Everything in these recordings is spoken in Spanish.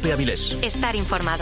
Cope Avilés. Estar informado.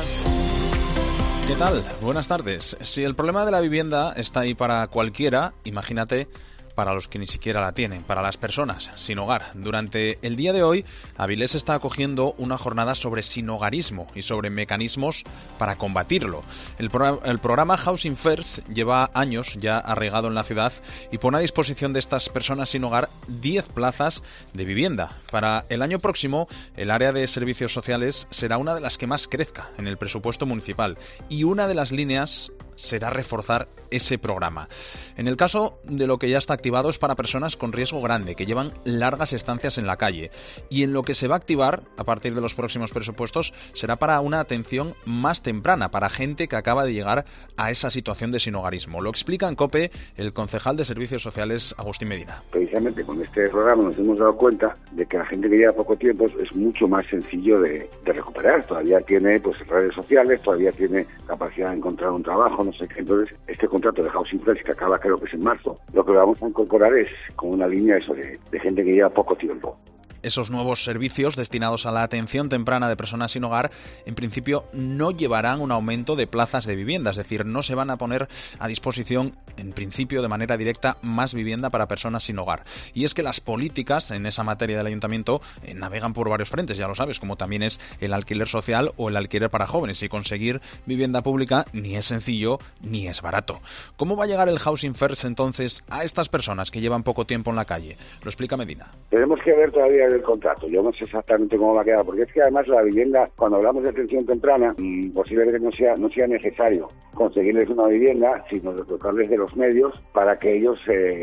¿Qué tal? Buenas tardes. Si el problema de la vivienda está ahí para cualquiera, imagínate para los que ni siquiera la tienen, para las personas sin hogar. Durante el día de hoy, Avilés está acogiendo una jornada sobre sinhogarismo y sobre mecanismos para combatirlo. El programa Housing First lleva años ya arraigado en la ciudad y pone a disposición de estas personas sin hogar 10 plazas de vivienda. Para el año próximo, el área de servicios sociales será una de las que más crezca en el presupuesto municipal y una de las líneas será reforzar ese programa. En el caso de lo que ya está activado es para personas con riesgo grande, que llevan largas estancias en la calle. Y en lo que se va a activar a partir de los próximos presupuestos será para una atención más temprana, para gente que acaba de llegar a esa situación de sinhogarismo. Lo explica en COPE el concejal de Servicios Sociales, Agustín Medina. Precisamente con este programa nos hemos dado cuenta de que la gente que lleva poco tiempo es mucho más sencillo de recuperar. Todavía tiene redes sociales, todavía tiene capacidad de encontrar un trabajo, no sé qué. Entonces, este contrato de Housing First, que acaba creo que es en marzo, lo que vamos a incorporar es como una línea de gente que lleva poco tiempo. Esos nuevos servicios destinados a la atención temprana de personas sin hogar, en principio no llevarán un aumento de plazas de vivienda, es decir, no se van a poner a disposición, en principio, de manera directa, más vivienda para personas sin hogar. Y es que las políticas en esa materia del ayuntamiento navegan por varios frentes, ya lo sabes, como también es el alquiler social o el alquiler para jóvenes, y conseguir vivienda pública ni es sencillo ni es barato. ¿Cómo va a llegar el Housing First entonces a estas personas que llevan poco tiempo en la calle? Lo explica Medina. Tenemos que ver todavía el contrato. Yo no sé exactamente cómo va a quedar, porque es que además la vivienda, cuando hablamos de atención temprana, posiblemente no sea necesario conseguirles una vivienda, sino dotarles de los medios para que ellos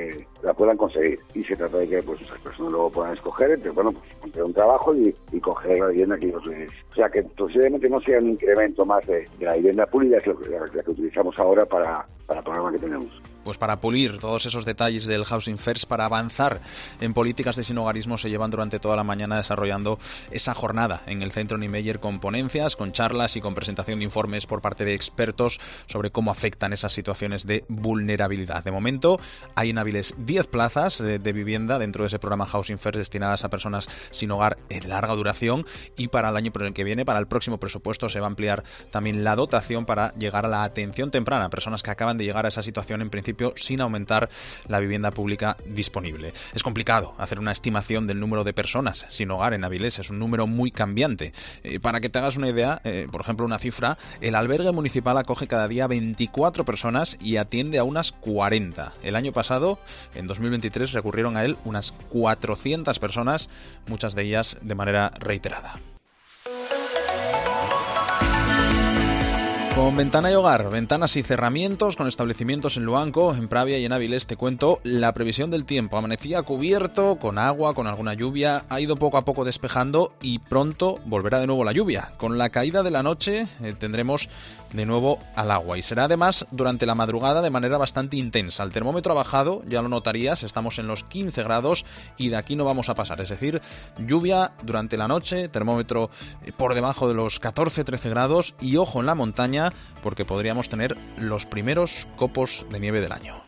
la puedan conseguir. Y se trata de que las personas luego puedan escoger entre, entre un trabajo y coger la vivienda que ellos les... O sea, que posiblemente no sea un incremento más de la vivienda pública, que es la que utilizamos ahora para el programa que tenemos. Pues para pulir todos esos detalles del Housing First, para avanzar en políticas de sinhogarismo, se llevan durante toda la mañana desarrollando esa jornada en el Centro Niemeyer con ponencias, con charlas y con presentación de informes por parte de expertos sobre cómo afectan esas situaciones de vulnerabilidad. De momento hay en Avilés 10 plazas de vivienda dentro de ese programa Housing First destinadas a personas sin hogar en larga duración, y para el año que viene, para el próximo presupuesto, se va a ampliar también la dotación para llegar a la atención temprana a personas que acaban de llegar a esa situación, en principio sin aumentar la vivienda pública disponible. Es complicado hacer una estimación del número de personas sin hogar en Avilés, es un número muy cambiante. Para que te hagas una idea, por ejemplo, una cifra, el albergue municipal acoge cada día 24 personas y atiende a unas 40. El año pasado, en 2023, recurrieron a él unas 400 personas, muchas de ellas de manera reiterada. Con Ventana y Hogar, ventanas y cerramientos, con establecimientos en Luanco, en Pravia y en Avilés, te cuento la previsión del tiempo. Amanecía cubierto, con agua, con alguna lluvia, ha ido poco a poco despejando y pronto volverá de nuevo la lluvia. Con la caída de la noche tendremos de nuevo al agua, y será además durante la madrugada de manera bastante intensa. El termómetro ha bajado, ya lo notarías, estamos en los 15 grados y de aquí no vamos a pasar. Es decir, lluvia durante la noche, termómetro por debajo de los 14-13 grados y ojo en la montaña, porque podríamos tener los primeros copos de nieve del año.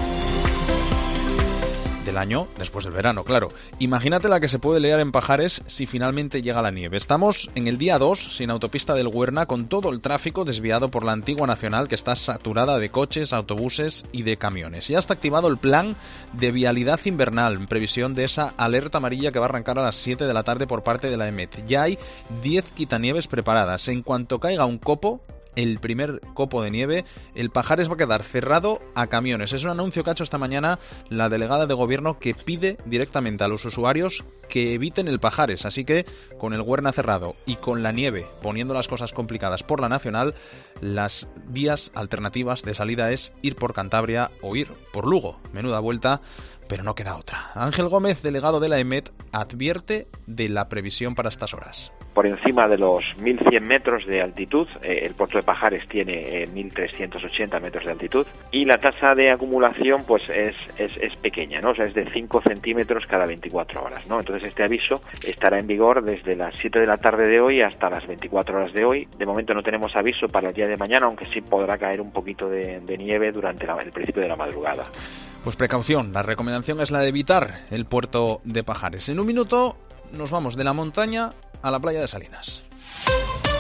Después del verano, claro. Imagínate la que se puede liar en Pajares si finalmente llega la nieve. Estamos en el día 2 sin autopista del Huerna, con todo el tráfico desviado por la antigua nacional, que está saturada de coches, autobuses y de camiones. Ya está activado el plan de vialidad invernal en previsión de esa alerta amarilla que va a arrancar a las 7 de la tarde por parte de la EMET. Ya hay 10 quitanieves preparadas. En cuanto caiga un copo, el primer copo de nieve, el Pajares va a quedar cerrado a camiones. Es un anuncio que ha hecho esta mañana la delegada de gobierno, que pide directamente a los usuarios que eviten el Pajares. Así que con el Huerna cerrado y con la nieve poniendo las cosas complicadas por la nacional, las vías alternativas de salida es ir por Cantabria o ir por Lugo. Menuda vuelta, pero no queda otra. Ángel Gómez, delegado de la EMET, advierte de la previsión para estas horas. Por encima de los 1.100 metros de altitud, el puerto de Pajares tiene 1.380 metros de altitud, y la tasa de acumulación pues es pequeña, ¿no? O sea, es de 5 centímetros cada 24 horas, ¿no? Entonces este aviso estará en vigor desde las 7 de la tarde de hoy hasta las 24 horas de hoy. De momento no tenemos aviso para el día de mañana, aunque sí podrá caer un poquito de nieve durante el principio de la madrugada. Pues precaución, la recomendación es la de evitar el puerto de Pajares. En un minuto nos vamos de la montaña a la playa de Salinas.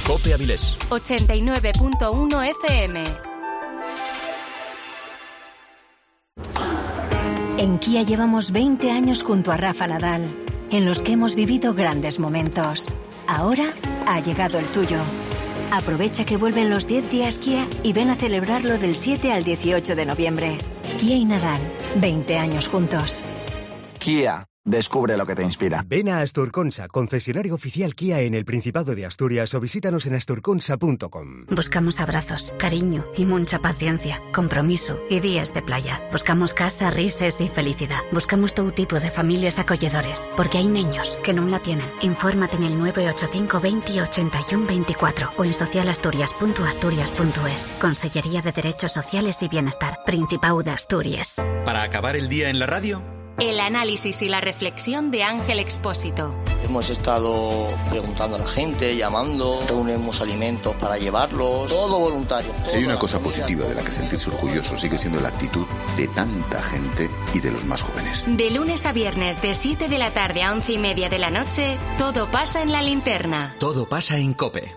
COPE Avilés. 89.1 FM. En Kia llevamos 20 años junto a Rafa Nadal, en los que hemos vivido grandes momentos. Ahora ha llegado el tuyo. Aprovecha que vuelven los 10 días Kia y ven a celebrarlo del 7 al 18 de noviembre. Kia y Nadal, 20 años juntos. Kia. Descubre lo que te inspira. Ven a Asturconsa, concesionario oficial Kia en el Principado de Asturias, o visítanos en asturconsa.com. Buscamos abrazos, cariño y mucha paciencia, compromiso y días de playa. Buscamos casa, risas y felicidad. Buscamos todo tipo de familias acolledores, porque hay niños que no la tienen. Infórmate en el 985 20 81 24 o en socialasturias.asturias.es. Consellería de Derechos Sociales y Bienestar, Principado de Asturias. Para acabar el día en la radio, El análisis y la reflexión de Ángel Expósito. Hemos estado preguntando a la gente, llamando, reunimos alimentos para llevarlos, todo voluntario. Si hay una cosa positiva de la que sentirse orgulloso, sigue siendo la actitud de tanta gente y de los más jóvenes. De lunes a viernes, de 7 de la tarde a 11:30 de la noche, todo pasa en La Linterna. todo pasa en COPE.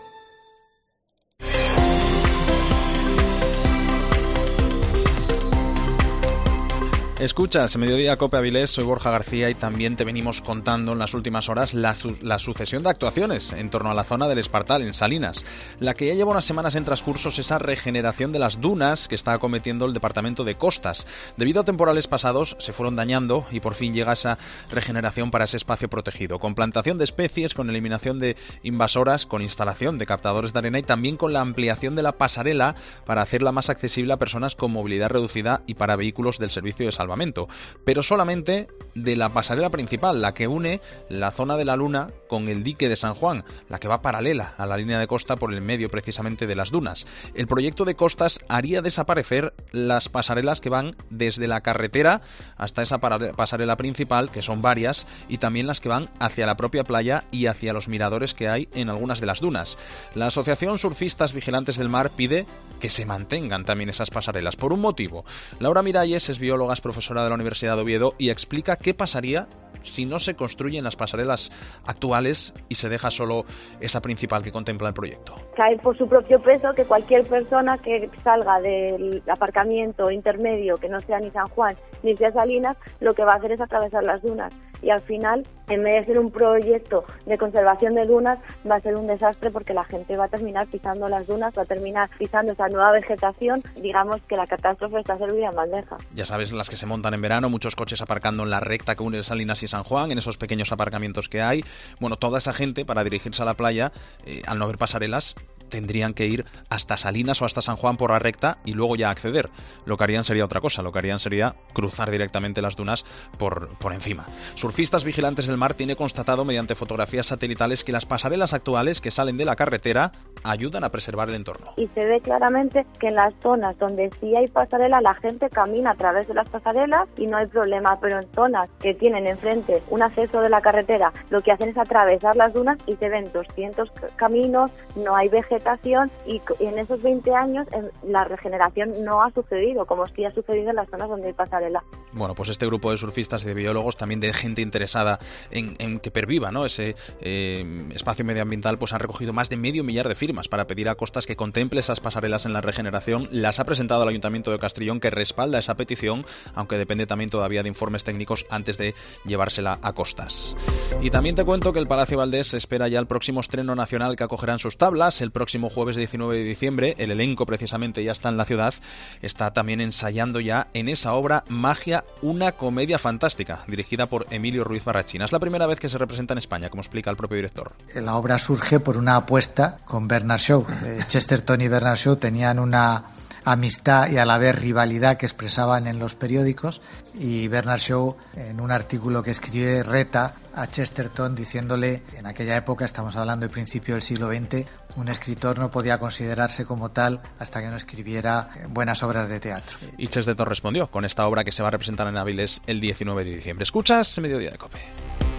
Escuchas Mediodía Cope Avilés, soy Borja García y también te venimos contando en las últimas horas la sucesión de actuaciones en torno a la zona del Espartal, en Salinas. La que ya lleva unas semanas en transcurso es esa regeneración de las dunas que está acometiendo el Departamento de Costas. Debido a temporales pasados se fueron dañando y por fin llega esa regeneración para ese espacio protegido, con plantación de especies, con eliminación de invasoras, con instalación de captadores de arena y también con la ampliación de la pasarela para hacerla más accesible a personas con movilidad reducida y para vehículos del servicio de salvamento. Pero solamente de la pasarela principal, la que une la zona de la Luna con el dique de San Juan, la que va paralela a la línea de costa por el medio precisamente de las dunas. El proyecto de Costas haría desaparecer las pasarelas que van desde la carretera hasta esa pasarela principal, que son varias, y también las que van hacia la propia playa y hacia los miradores que hay en algunas de las dunas. La Asociación Surfistas Vigilantes del Mar pide que se mantengan también esas pasarelas, por un motivo. Laura Miralles es bióloga, es profesora de la Universidad de Oviedo y explica qué pasaría si no se construyen las pasarelas actuales y se deja solo esa principal que contempla el proyecto. Cae por su propio peso que cualquier persona que salga del aparcamiento intermedio, que no sea ni San Juan ni sea Salinas, lo que va a hacer es atravesar las dunas. Y al final, en vez de ser un proyecto de conservación de dunas, va a ser un desastre porque la gente va a terminar pisando las dunas, va a terminar pisando esa nueva vegetación. Digamos que la catástrofe está servida en bandeja. Ya sabes, las que se montan en verano, muchos coches aparcando en la recta que une Salinas y San Juan, en esos pequeños aparcamientos que hay. Bueno, toda esa gente, para dirigirse a la playa, al no haber pasarelas, tendrían que ir hasta Salinas o hasta San Juan por la recta y luego ya acceder. Lo que harían sería otra cosa, lo que harían sería cruzar directamente las dunas por encima. Surfistas Vigilantes del Mar tiene constatado mediante fotografías satelitales que las pasarelas actuales que salen de la carretera ayudan a preservar el entorno. Y se ve claramente que en las zonas donde sí hay pasarela, la gente camina a través de las pasarelas y no hay problema, pero en zonas que tienen enfrente un acceso de la carretera, lo que hacen es atravesar las dunas y se ven 200 caminos, no hay vegetación y en esos 20 años la regeneración no ha sucedido, como sí ha sucedido en las zonas donde hay pasarela. Bueno, pues este grupo de surfistas y de biólogos, también de gente interesada en que perviva, ¿no?, ese espacio medioambiental, pues han recogido más de 500,000 de firmas para pedir a Costas que contemple esas pasarelas en la regeneración. Las ha presentado el Ayuntamiento de Castrillón, que respalda esa petición, aunque depende también todavía de informes técnicos antes de llevársela a Costas. Y también te cuento que el Palacio Valdés espera ya el próximo estreno nacional que acogerán sus tablas. El próximo jueves 19 de diciembre, el elenco precisamente ya está en la ciudad, está también ensayando ya en esa obra Magia, una comedia fantástica, dirigida por Emilio Ruiz Barrachina. Es la primera vez que se representa en España, como explica el propio director. La obra surge por una apuesta con Bernard Shaw. Chesterton y Bernard Shaw tenían una amistad y a la vez rivalidad que expresaban en los periódicos, y Bernard Shaw, en un artículo que escribe, reta a Chesterton diciéndole, en aquella época, estamos hablando del principio del siglo XX, un escritor no podía considerarse como tal hasta que no escribiera buenas obras de teatro. Y Chesterton respondió con esta obra que se va a representar en Avilés el 19 de diciembre. Escuchas Mediodía de COPE.